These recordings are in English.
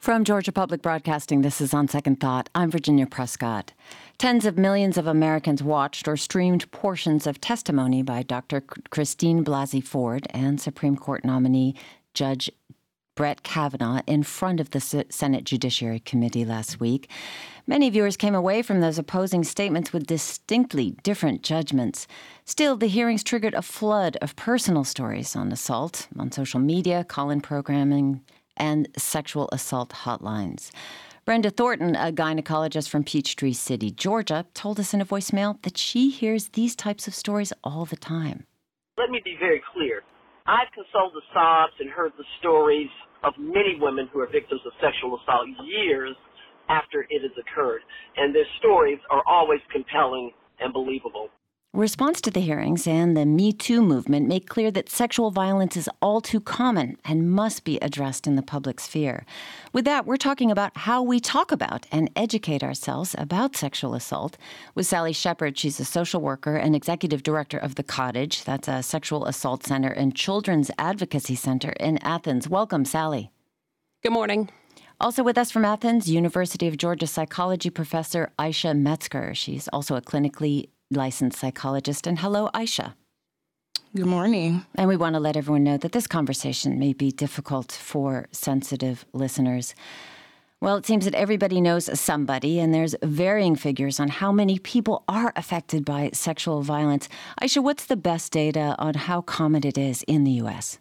From Georgia Public Broadcasting, this is On Second Thought. I'm Virginia Prescott. Tens of millions of Americans watched or streamed portions of testimony by Dr. Christine Blasey Ford and Supreme Court nominee Judge Brett Kavanaugh in front of the Senate Judiciary Committee last week. Many viewers came away from those opposing statements with distinctly different judgments. Still, the hearings triggered a flood of personal stories on assault, on social media, call-in programming, and sexual assault hotlines. Brenda Thornton, a gynecologist from Peachtree City, Georgia, told us in a voicemail that she hears these types of stories all the time. Let me be very clear. I've consoled the sobs and heard the stories of many women who are victims of sexual assault years after it has occurred, and their stories are always compelling and believable. Response to the hearings and the Me Too movement make clear that sexual violence is all too common and must be addressed in the public sphere. With that, we're talking about how we talk about and educate ourselves about sexual assault with Sally Shepard. She's a social worker and executive director of The Cottage. That's a sexual assault center and children's advocacy center in Athens. Welcome, Sally. Good morning. Also with us from Athens, University of Georgia psychology professor Aisha Metzger. She's also a clinically licensed psychologist. And hello, Aisha. Good morning. And we want to let everyone know that this conversation may be difficult for sensitive listeners. Well, it seems that everybody knows somebody, and there's varying figures on how many people are affected by sexual violence. Aisha, what's the best data on how common it is in the U.S.?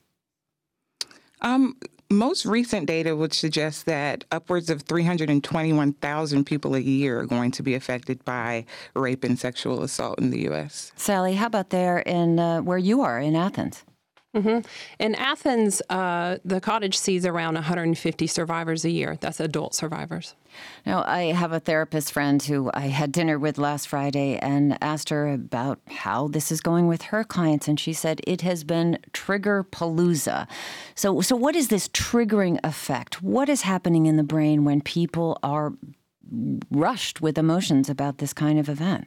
Most recent data would suggest that upwards of 321,000 people a year are going to be affected by rape and sexual assault in the U.S. Sally, how about there in where you are in Athens? Mm-hmm. In Athens, the Cottage sees around 150 survivors a year. That's adult survivors. Now, I have a therapist friend who I had dinner with last Friday and asked her about how this is going with her clients, and she said it has been trigger-palooza. So what is this triggering effect? What is happening in the brain when people are rushed with emotions about this kind of event?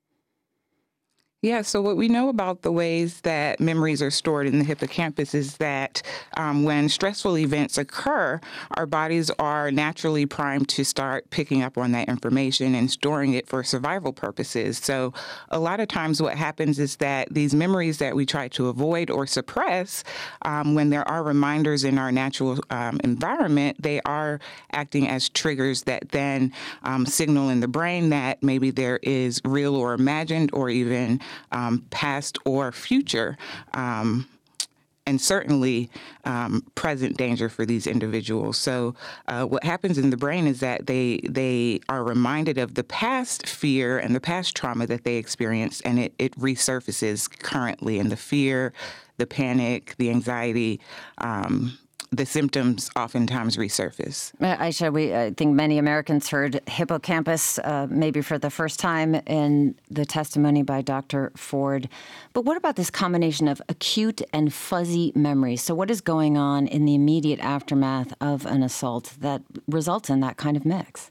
Yeah, so what we know about the ways that memories are stored in the hippocampus is that when stressful events occur, our bodies are naturally primed to start picking up on that information and storing it for survival purposes. So a lot of times what happens is that these memories that we try to avoid or suppress, when there are reminders in our natural environment, they are acting as triggers that then signal in the brain that maybe there is real or imagined or even past or future, and certainly present danger for these individuals. So what happens in the brain is that they are reminded of the past fear and the past trauma that they experienced, and it resurfaces currently. And the fear, the panic, the anxiety, the symptoms oftentimes resurface. Aisha, I think many Americans heard hippocampus maybe for the first time in the testimony by Dr. Ford. But what about this combination of acute and fuzzy memories? So what is going on in the immediate aftermath of an assault that results in that kind of mix?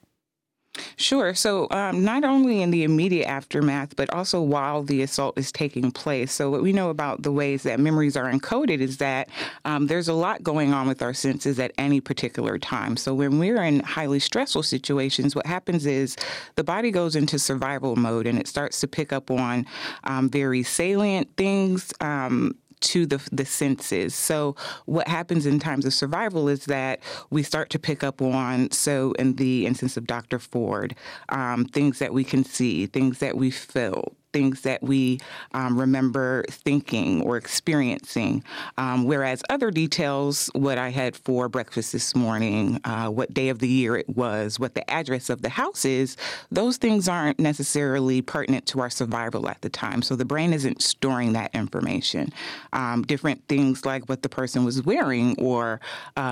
Sure. So not only in the immediate aftermath, but also while the assault is taking place. So what we know about the ways that memories are encoded is that there's a lot going on with our senses at any particular time. So when we're in highly stressful situations, what happens is the body goes into survival mode and it starts to pick up on very salient things to the senses. So what happens in times of survival is that we start to pick up on, so in the instance of Dr. Ford, things that we can see, things that we feel, things that we remember thinking or experiencing, whereas other details, what I had for breakfast this morning, what day of the year it was, what the address of the house is, those things aren't necessarily pertinent to our survival at the time. So the brain isn't storing that information. Different things like what the person was wearing or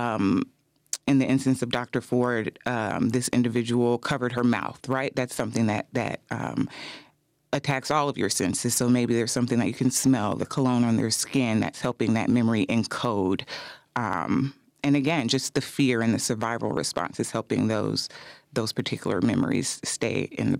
in the instance of Dr. Ford, this individual covered her mouth, right? That's something that attacks all of your senses. So maybe there's something that you can smell, the cologne on their skin that's helping that memory encode. And again, just the fear and the survival response is helping those particular memories stay in the brain.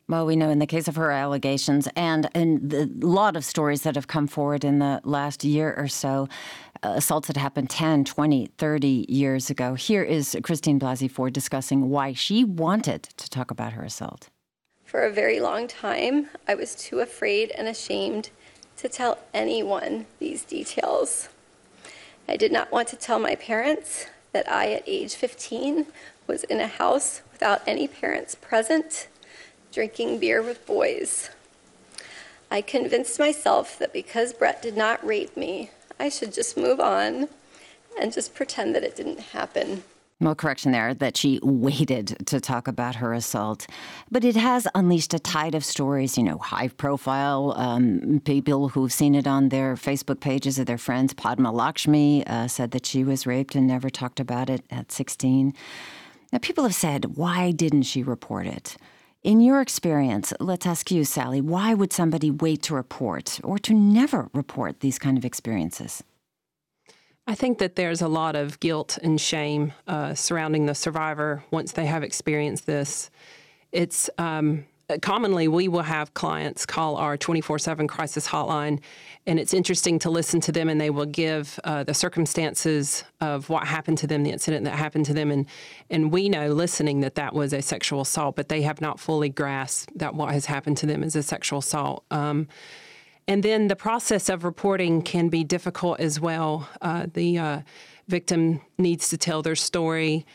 Well, we know in the case of her allegations and in the lot of stories that have come forward in the last year or so, assaults that happened 10, 20, 30 years ago. Here is Christine Blasey Ford discussing why she wanted to talk about her assault. For a very long time, I was too afraid and ashamed to tell anyone these details. I did not want to tell my parents that I, at age 15, was in a house without any parents present, drinking beer with boys. I convinced myself that because Brett did not rape me, I should just move on and just pretend that it didn't happen. Well, correction there, that she waited to talk about her assault. But it has unleashed a tide of stories, high-profile people who've seen it on their Facebook pages of their friends. Padma Lakshmi said that she was raped and never talked about it at 16. Now, people have said, why didn't she report it? In your experience, let's ask you, Sally, why would somebody wait to report or to never report these kind of experiences? I think that there's a lot of guilt and shame surrounding the survivor once they have experienced this. It's commonly we will have clients call our 24/7 crisis hotline, and it's interesting to listen to them, and they will give the circumstances of what happened to them, the incident that happened to them, and we know listening that was a sexual assault, but they have not fully grasped that what has happened to them is a sexual assault. And then the process of reporting can be difficult as well. The victim needs to tell their story.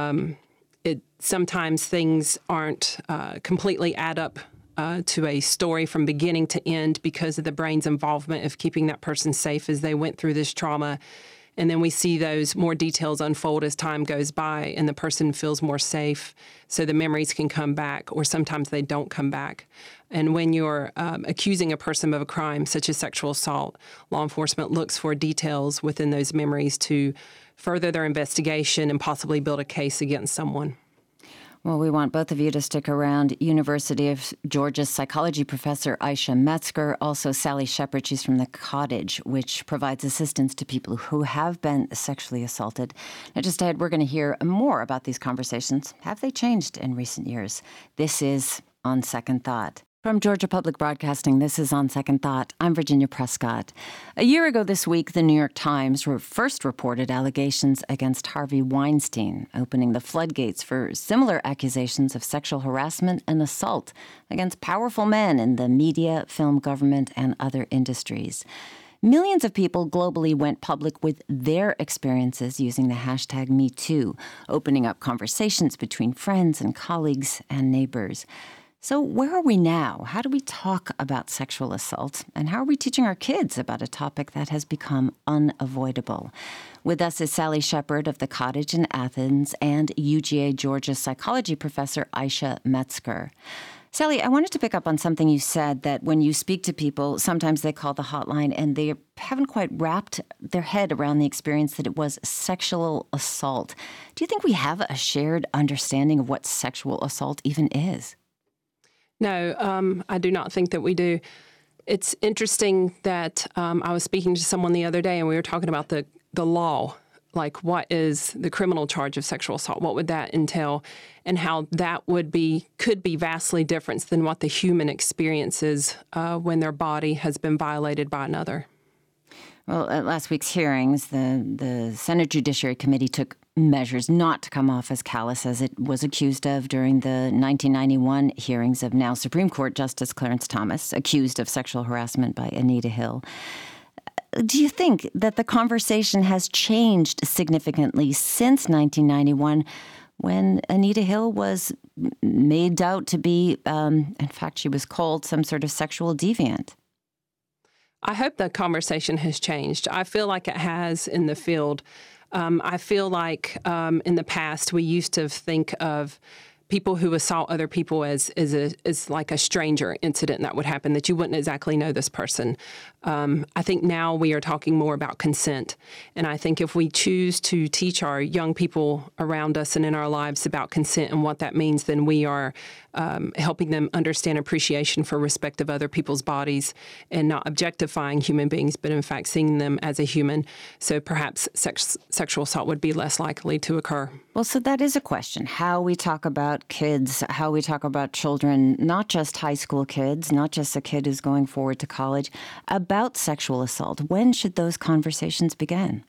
Sometimes things aren't completely add up to a story from beginning to end because of the brain's involvement of keeping that person safe as they went through this trauma. And then we see those more details unfold as time goes by and the person feels more safe so the memories can come back, or sometimes they don't come back. And when you're accusing a person of a crime such as sexual assault, law enforcement looks for details within those memories to further their investigation and possibly build a case against someone. Well, we want both of you to stick around. University of Georgia psychology professor Aisha Metzger, also Sally Shepard. She's from The Cottage, which provides assistance to people who have been sexually assaulted. Now, just ahead, we're going to hear more about these conversations. Have they changed in recent years? This is On Second Thought. From Georgia Public Broadcasting, this is On Second Thought. I'm Virginia Prescott. A year ago this week, the New York Times first reported allegations against Harvey Weinstein, opening the floodgates for similar accusations of sexual harassment and assault against powerful men in the media, film, government, and other industries. Millions of people globally went public with their experiences using the hashtag #MeToo, opening up conversations between friends and colleagues and neighbors. So where are we now? How do we talk about sexual assault? And how are we teaching our kids about a topic that has become unavoidable? With us is Sally Shepard of The Cottage in Athens and UGA Georgia psychology professor Aisha Metzger. Sally, I wanted to pick up on something you said, that when you speak to people, sometimes they call the hotline and they haven't quite wrapped their head around the experience that it was sexual assault. Do you think we have a shared understanding of what sexual assault even is? No, I do not think that we do. It's interesting that I was speaking to someone the other day and we were talking about the law, like what is the criminal charge of sexual assault? What would that entail? And how that could be vastly different than what the human experiences when their body has been violated by another. Well, at last week's hearings, the Senate Judiciary Committee took measures not to come off as callous as it was accused of during the 1991 hearings of now Supreme Court Justice Clarence Thomas, accused of sexual harassment by Anita Hill. Do you think that the conversation has changed significantly since 1991 when Anita Hill was made out to be, in fact, she was called some sort of sexual deviant? I hope the conversation has changed. I feel like it has in the field. I feel like in the past we used to think of people who assault other people as like a stranger incident that would happen, that you wouldn't exactly know this person. I think now we are talking more about consent. And I think if we choose to teach our young people around us and in our lives about consent and what that means, then we are helping them understand appreciation for respect of other people's bodies and not objectifying human beings, but in fact seeing them as a human. So perhaps sexual assault would be less likely to occur. Well, so that is a question, how we talk about kids, how we talk about children, not just high school kids, not just a kid who's going forward to college, about sexual assault. When should those conversations begin?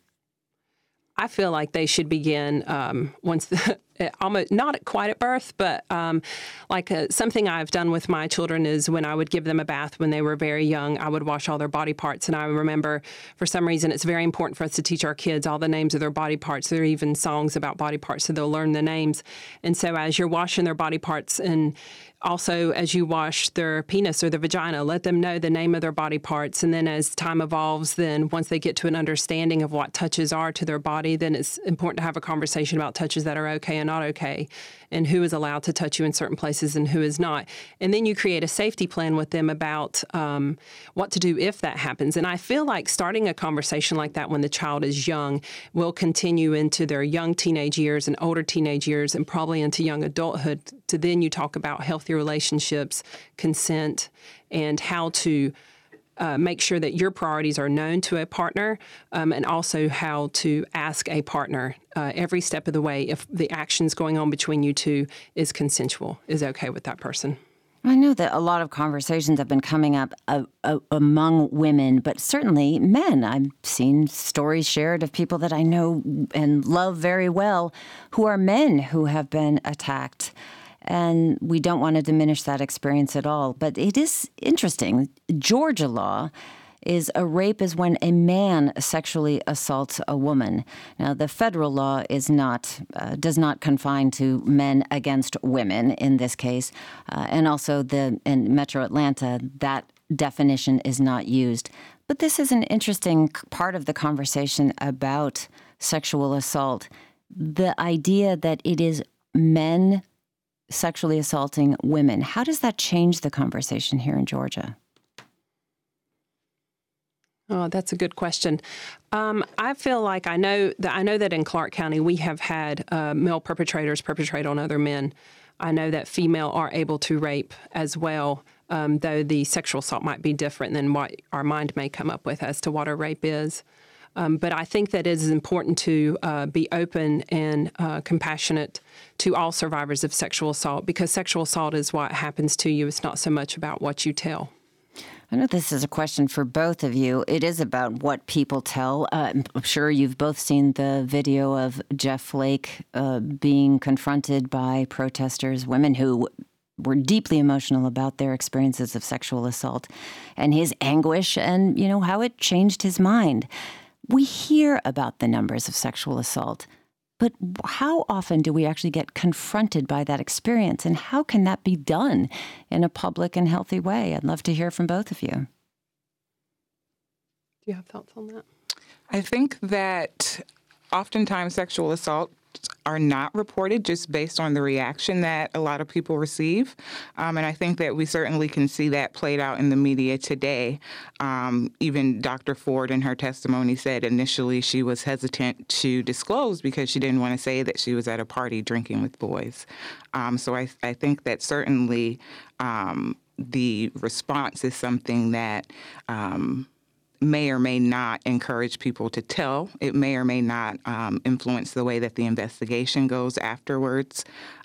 I feel like they should begin once, almost not quite at birth, but something I've done with my children is when I would give them a bath when they were very young, I would wash all their body parts. And I remember, for some reason, it's very important for us to teach our kids all the names of their body parts. There are even songs about body parts, so they'll learn the names. And so as you're washing their body parts, and also as you wash their penis or their vagina, let them know the name of their body parts. And then as time evolves, then once they get to an understanding of what touches are to their body, then it's important to have a conversation about touches that are okay and not okay, and who is allowed to touch you in certain places and who is not. And then you create a safety plan with them about what to do if that happens. And I feel like starting a conversation like that when the child is young will continue into their young teenage years and older teenage years and probably into young adulthood. To then you talk about healthy relationships, consent, and how to make sure that your priorities are known to a partner, and also how to ask a partner every step of the way if the actions going on between you two is consensual, is okay with that person. I know that a lot of conversations have been coming up among women, but certainly men. I've seen stories shared of people that I know and love very well who are men who have been attacked. And we don't want to diminish that experience at all. But it is interesting. Georgia law is a rape is when a man sexually assaults a woman. Now, the federal law is not does not confine to men against women in this case. And also in Metro Atlanta, that definition is not used. But this is an interesting part of the conversation about sexual assault. The idea that it is men sexually assaulting women. How does that change the conversation here in Georgia? Oh, that's a good question. I feel like I know that in Clark County we have had male perpetrators perpetrate on other men. I know that female are able to rape as well, though the sexual assault might be different than what our mind may come up with as to what a rape is. But I think that it is important to be open and compassionate to all survivors of sexual assault, because sexual assault is what happens to you. It's not so much about what you tell. I know this is a question for both of you. It is about what people tell. I'm sure you've both seen the video of Jeff Flake being confronted by protesters, women who were deeply emotional about their experiences of sexual assault and his anguish and, how it changed his mind. We hear about the numbers of sexual assault, but how often do we actually get confronted by that experience, and how can that be done in a public and healthy way? I'd love to hear from both of you. Do you have thoughts on that? I think that oftentimes sexual assault are not reported just based on the reaction that a lot of people receive. And I think that we certainly can see that played out in the media today. Even Dr. Ford in her testimony said initially she was hesitant to disclose because she didn't want to say that she was at a party drinking with boys. So I think that certainly the response is something that may or may not encourage people to tell. It may or may not influence the way that the investigation goes afterwards.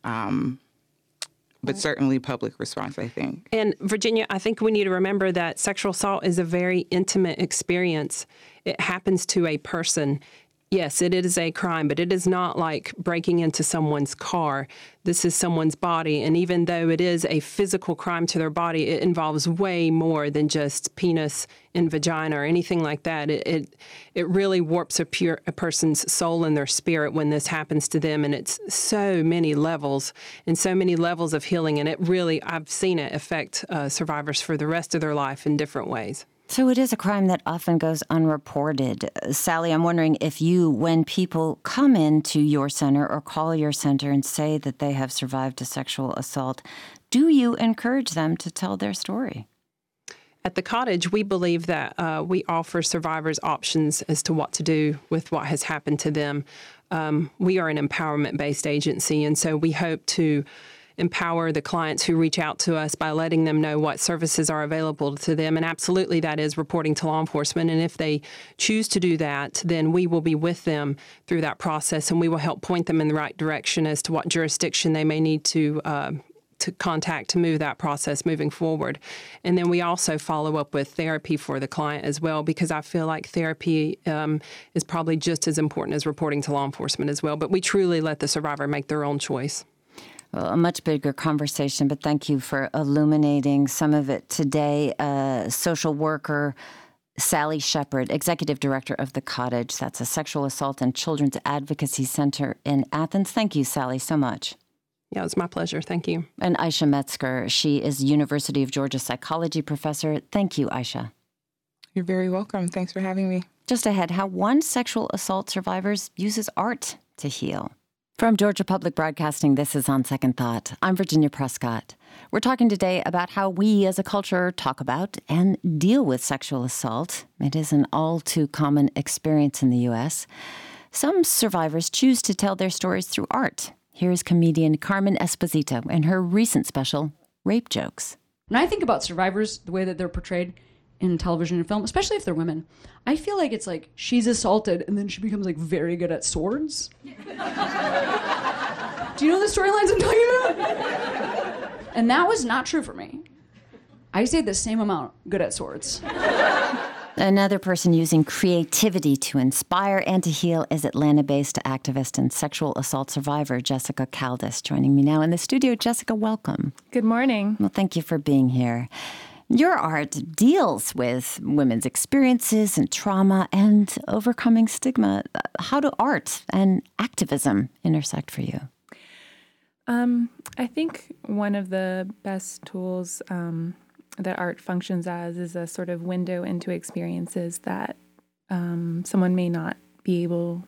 But certainly public response, I think. And Virginia, I think we need to remember that sexual assault is a very intimate experience. It happens to a person. Yes, it is a crime, but it is not like breaking into someone's car. This is someone's body, and even though it is a physical crime to their body, it involves way more than just penis and vagina or anything like that. It really warps a person's soul and their spirit when this happens to them, and it's so many levels and so many levels of healing, and it really, I've seen it affect survivors for the rest of their life in different ways. So it is a crime that often goes unreported. Sally, I'm wondering if you, when people come into your center or call your center and say that they have survived a sexual assault, do you encourage them to tell their story? At the cottage, we believe that we offer survivors options as to what to do with what has happened to them. We are an empowerment-based agency, and so we hope to empower the clients who reach out to us by letting them know what services are available to them. And absolutely that is reporting to law enforcement. And if they choose to do that, then we will be with them through that process, and we will help point them in the right direction as to what jurisdiction they may need to contact to move that process moving forward. And then we also follow up with therapy for the client as well, because I feel like therapy is probably just as important as reporting to law enforcement as well. But we truly let the survivor make their own choice. Well, a much bigger conversation, but thank you for illuminating some of it today. Social worker Sally Shepard, Executive Director of The Cottage. That's a sexual assault and children's advocacy center in Athens. Thank you, Sally, so much. Yeah, it was my pleasure. Thank you. And Aisha Metzger, she is University of Georgia psychology professor. Thank you, Aisha. You're very welcome. Thanks for having me. Just ahead, how one sexual assault survivor uses art to heal. From Georgia Public Broadcasting, this is On Second Thought. I'm Virginia Prescott. We're talking today about how we as a culture talk about and deal with sexual assault. It is an all too common experience in the U.S. Some survivors choose to tell their stories through art. Here's comedian Carmen Esposito and her recent special, Rape Jokes. When I think about survivors, the way that they're portrayed in television and film, especially if they're women, I feel like it's like she's assaulted and then she becomes like very good at swords. Do you know the storylines I'm talking about? And that was not true for me. I stayed the same amount good at swords. Another person using creativity to inspire and to heal is Atlanta-based activist and sexual assault survivor Jessica Caldas. Joining me now in the studio. Jessica, welcome. Good morning. Well, thank you for being here. Your art deals with women's experiences and trauma and overcoming stigma. How do art and activism intersect for you? I think one of the best tools that art functions as is a sort of window into experiences that someone may not be able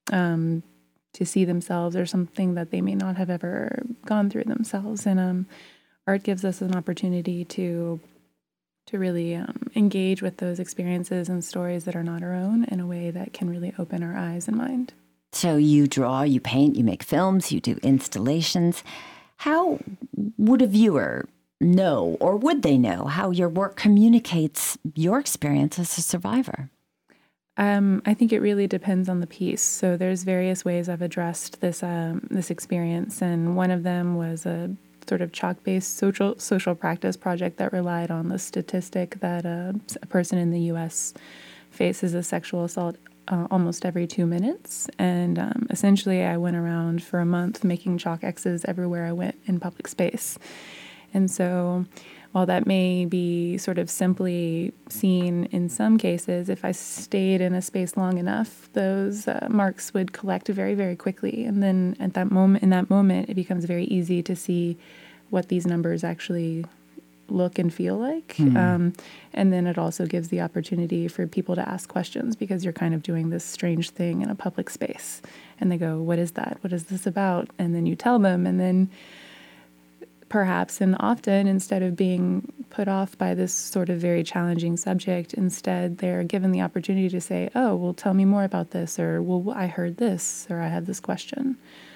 to see themselves, or something that they may not have ever gone through themselves. And art gives us an opportunity to really engage with those experiences and stories that are not our own in a way that can really open our eyes and mind. So you draw, you paint, you make films, you do installations. How would a viewer know, or would they know, how your work communicates your experience as a survivor? I think it really depends on the piece. So there's various ways I've addressed this experience, and one of them was a sort of chalk-based social practice project that relied on the statistic that a person in the U.S. faces a sexual assault almost every 2 minutes. And essentially, I went around for a month making chalk X's everywhere I went in public space. And so while that may be sort of simply seen in some cases, if I stayed in a space long enough, those marks would collect very, very quickly. And then in that moment, it becomes very easy to see what these numbers actually look and feel like. And then it also gives the opportunity for people to ask questions, because you're kind of doing this strange thing in a public space. And they go, what is that? What is this about? And then you tell them, and then perhaps, and often, instead of being put off by this sort of very challenging subject, instead they're given the opportunity to say, oh, well, tell me more about this, or, well, I heard this, or I have this question.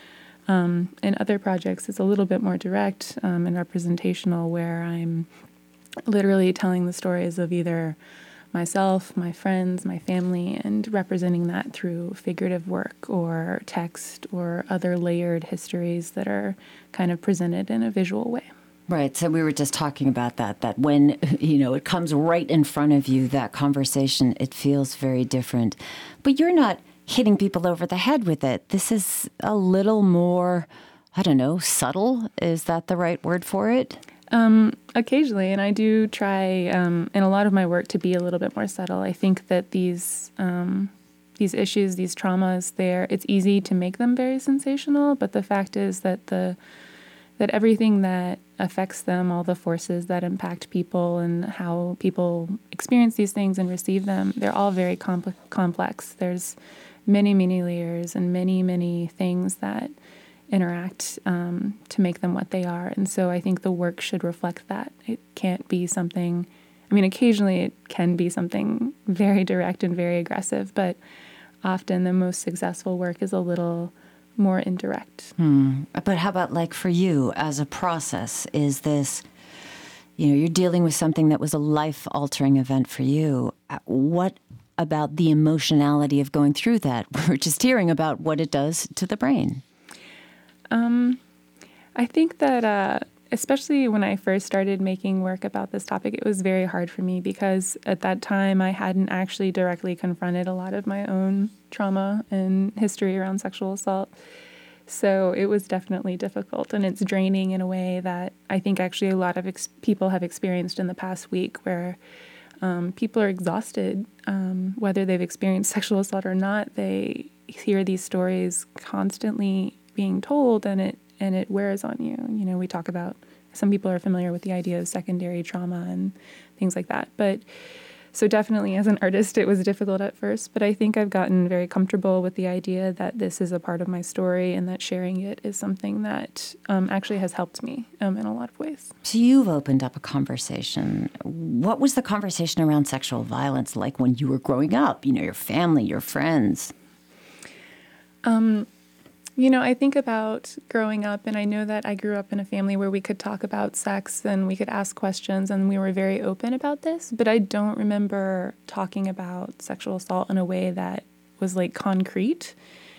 In other projects, it's a little bit more direct and representational, where I'm literally telling the stories of either myself, my friends, my family, and representing that through figurative work or text or other layered histories that are kind of presented in a visual way. Right. So we were just talking about that when, it comes right in front of you, that conversation, it feels very different. But you're not hitting people over the head with it. This is a little more, subtle. Is that the right word for it? Occasionally, and I do try in a lot of my work to be a little bit more subtle. I think that these issues, these traumas, it's easy to make them very sensational, but the fact is that that everything that affects them, all the forces that impact people and how people experience these things and receive them, they're all very complex. There's many, many layers and many, many things that interact to make them what they are. And so I think the work should reflect that. It can't be something, occasionally it can be something very direct and very aggressive, but often the most successful work is a little more indirect. But how about like for you as a process? Is this, you're dealing with something that was a life-altering event for you. What about the emotionality of going through that? We're just hearing about what it does to the brain. I think that especially when I first started making work about this topic, it was very hard for me because at that time I hadn't actually directly confronted a lot of my own trauma and history around sexual assault. So it was definitely difficult, and it's draining in a way that I think actually a lot of people have experienced in the past week, where people are exhausted, whether they've experienced sexual assault or not. They hear these stories constantly being told, and it wears on you. We talk about, some people are familiar with the idea of secondary trauma and things like that. But so definitely as an artist, it was difficult at first, but I think I've gotten very comfortable with the idea that this is a part of my story and that sharing it is something that actually has helped me in a lot of ways. So you've opened up a conversation. What was the conversation around sexual violence like when you were growing up? Your family, your friends? I think about growing up, and I know that I grew up in a family where we could talk about sex and we could ask questions and we were very open about this, but I don't remember talking about sexual assault in a way that was like concrete.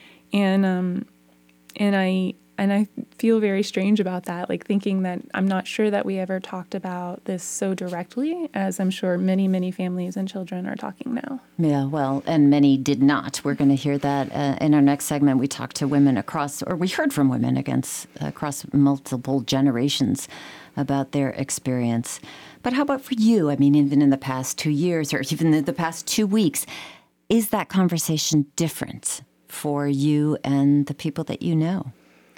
And I feel very strange about that, like thinking that I'm not sure that we ever talked about this so directly as I'm sure many, many families and children are talking now. Yeah, well, and many did not. We're going to hear that in our next segment. We talked to women we heard from women across multiple generations about their experience. But how about for you? I mean, even in the past 2 years or even in the past 2 weeks, is that conversation different for you and the people that you know?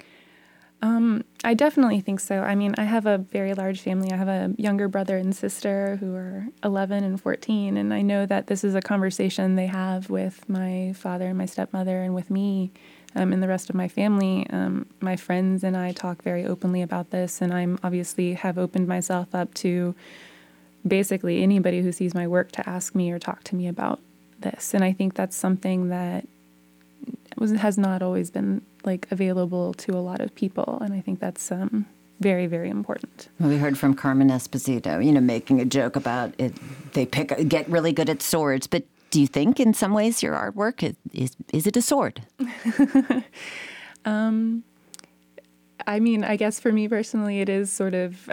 I definitely think so. I mean, I have a very large family. I have a younger brother and sister who are 11 and 14, and I know that this is a conversation they have with my father and my stepmother and with me and the rest of my family. My friends and I talk very openly about this, and I'm obviously have opened myself up to basically anybody who sees my work to ask me or talk to me about this. And I think that's something that has not always been available to a lot of people, and I think that's very, very important. Well, we heard from Carmen Esposito, making a joke about it. They get really good at swords, but do you think in some ways your artwork is it a sword? I mean, I guess for me personally, it is sort of.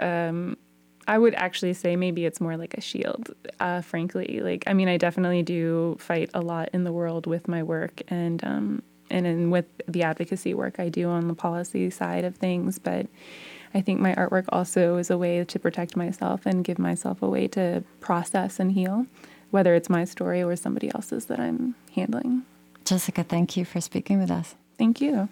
I would actually say maybe it's more like a shield, frankly. I definitely do fight a lot in the world with my work and with the advocacy work I do on the policy side of things. But I think my artwork also is a way to protect myself and give myself a way to process and heal, whether it's my story or somebody else's that I'm handling. Jessica, thank you for speaking with us. Thank you.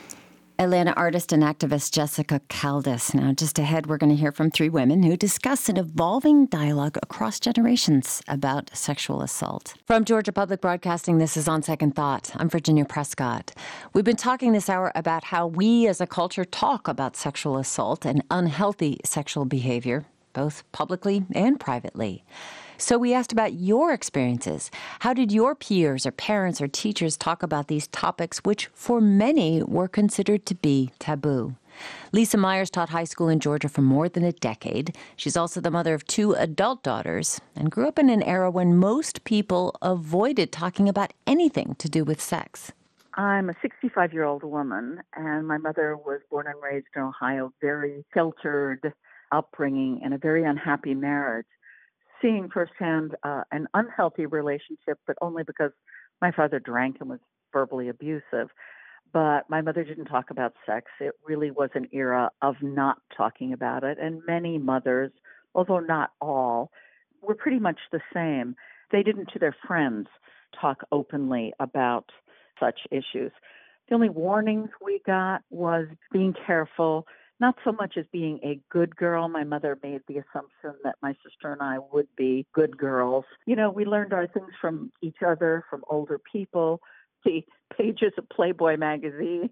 Atlanta artist and activist Jessica Caldas. Now, just ahead, we're going to hear from 3 women who discuss an evolving dialogue across generations about sexual assault. From Georgia Public Broadcasting, this is On Second Thought. I'm Virginia Prescott. We've been talking this hour about how we as a culture talk about sexual assault and unhealthy sexual behavior, both publicly and privately. So we asked about your experiences. How did your peers or parents or teachers talk about these topics, which for many were considered to be taboo? Lisa Myers taught high school in Georgia for more than a decade. She's also the mother of 2 adult daughters and grew up in an era when most people avoided talking about anything to do with sex. I'm a 65-year-old woman, and my mother was born and raised in Ohio, very sheltered upbringing and a very unhappy marriage. Seeing firsthand an unhealthy relationship, but only because my father drank and was verbally abusive. But my mother didn't talk about sex. It really was an era of not talking about it. And many mothers, although not all, were pretty much the same. They didn't, to their friends, talk openly about such issues. The only warnings we got was being careful, not so much as being a good girl. My mother made the assumption that my sister and I would be good girls. We learned our things from each other, from older people, the pages of Playboy magazine.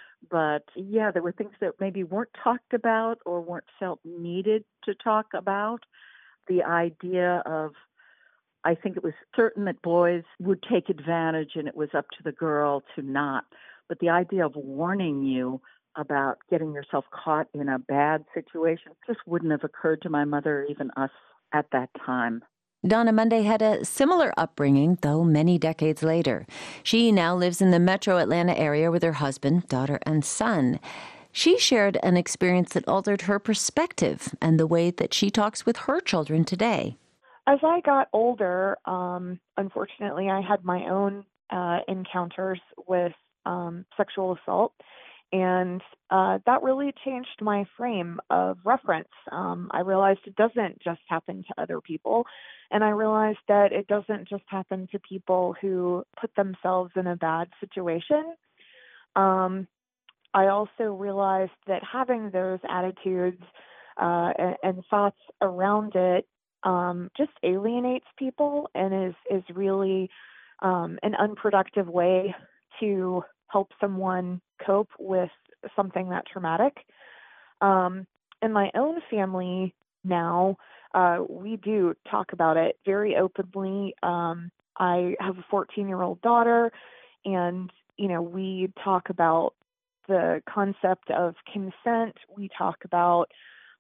But yeah, there were things that maybe weren't talked about or weren't felt needed to talk about. The idea of, I think it was certain that boys would take advantage and it was up to the girl to not But the idea of warning you about getting yourself caught in a bad situation just wouldn't have occurred to my mother or even us at that time. Donna Monday had a similar upbringing, though many decades later. She now lives in the metro Atlanta area with her husband, daughter, and son. She shared an experience that altered her perspective and the way that she talks with her children today. As I got older, unfortunately, I had my own encounters with sexual assault, and that really changed my frame of reference. I realized it doesn't just happen to other people, and I realized that it doesn't just happen to people who put themselves in a bad situation. I also realized that having those attitudes and thoughts around it just alienates people and is really an unproductive way to help someone cope with something that traumatic. In my own family now, we do talk about it very openly. I have a 14-year-old daughter, and, we talk about the concept of consent. We talk about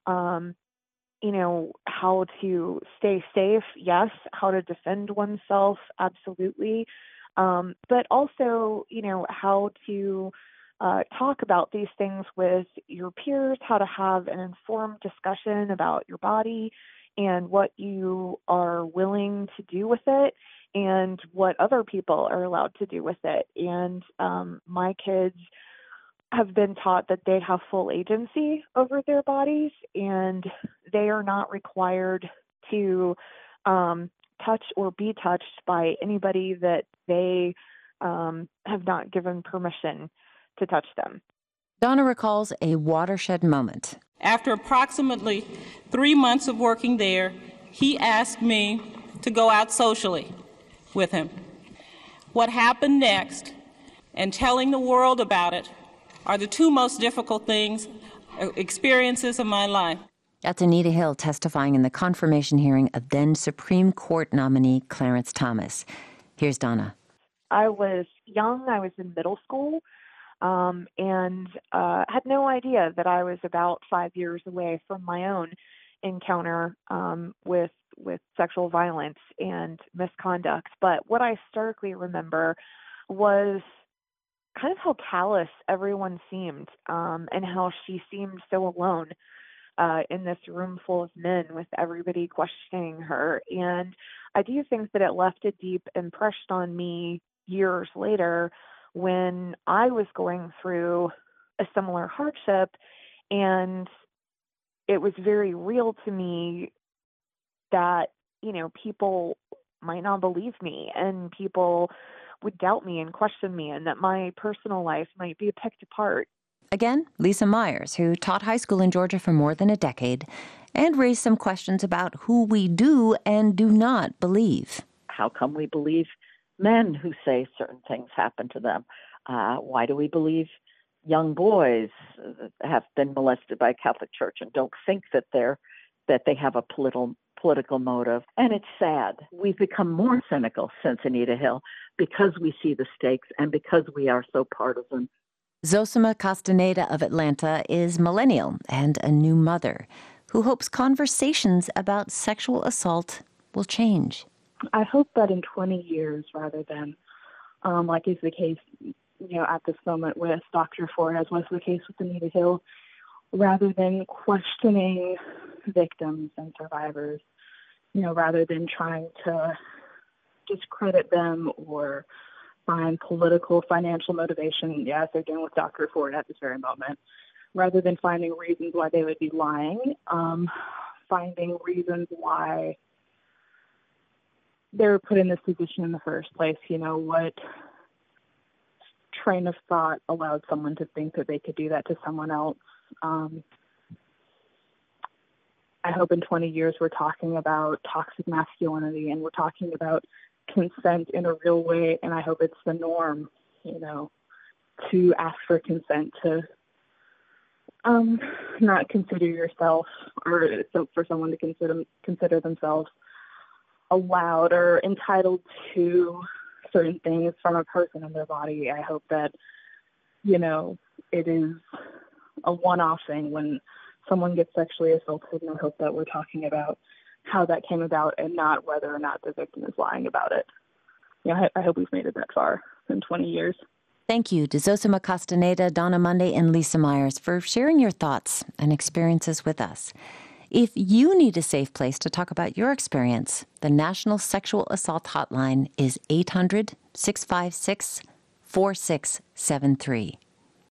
how to stay safe, yes, how to defend oneself, absolutely, but also, how to talk about these things with your peers, how to have an informed discussion about your body and what you are willing to do with it and what other people are allowed to do with it. And my kids have been taught that they have full agency over their bodies, and they are not required to touch or be touched by anybody that they have not given permission to touch them. Donna recalls a watershed moment. After approximately 3 months of working there, he asked me to go out socially with him. What happened next and telling the world about it are the two most difficult experiences of my life. That's Anita Hill testifying in the confirmation hearing of then Supreme Court nominee Clarence Thomas. Here's Donna. I was young. I was in middle school and had no idea that I was about 5 years away from my own encounter with sexual violence and misconduct. But what I starkly remember was kind of how callous everyone seemed and how she seemed so alone in this room full of men with everybody questioning her. And I do think that it left a deep impression on me years later when I was going through a similar hardship, and it was very real to me that, people might not believe me and people would doubt me and question me, and that my personal life might be picked apart. Again, Lisa Myers, who taught high school in Georgia for more than a decade and raised some questions about who we do and do not believe. How come we believe men who say certain things happen to them? Why do we believe young boys have been molested by Catholic Church and don't think that they have a political motive? And it's sad. We've become more cynical since Anita Hill because we see the stakes and because we are so partisan. Zosima Castaneda of Atlanta is millennial and a new mother who hopes conversations about sexual assault will change. I hope that in 20 years, rather than like is the case, at this moment with Dr. Ford, as was the case with Anita Hill, rather than questioning victims and survivors, rather than trying to discredit them or find political, financial motivation, as they're doing with Dr. Ford at this very moment, rather than finding reasons why they would be lying, finding reasons why they were put in this position in the first place. What train of thought allowed someone to think that they could do that to someone else? I hope in 20 years we're talking about toxic masculinity and we're talking about consent in a real way, and I hope it's the norm, to ask for consent, to not consider yourself, or so for someone to consider themselves allowed or entitled to certain things from a person in their body. I hope that it is a one-off thing when someone gets sexually assaulted, and I hope that we're talking about how that came about and not whether or not the victim is lying about it. I hope we've made it that far in 20 years. Thank you to Zosima Castaneda, Donna Monday, and Lisa Myers for sharing your thoughts and experiences with us. If you need a safe place to talk about your experience, the National Sexual Assault Hotline is 800-656-4673.